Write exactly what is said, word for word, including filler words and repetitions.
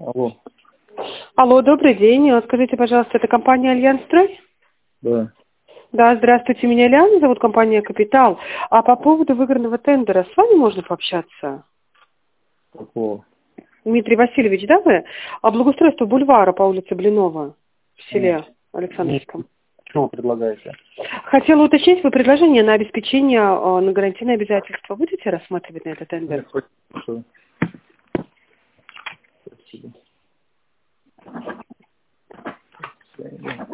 Алло. Алло, добрый день. Скажите, пожалуйста, это компания «Альянстрой»? Да. Да, здравствуйте, меня Лиана зовут, компания «Капитал». А по поводу выигранного тендера с вами можно пообщаться? Какого? Дмитрий Васильевич, да вы? А благоустройство бульвара по улице Блинова в селе Александровском. Что вы предлагаете? Хотела уточнить, вы предложение на обеспечение, э, на гарантийные обязательства будете рассматривать на этот тендер? Нет, спасибо. Спасибо. До свидания.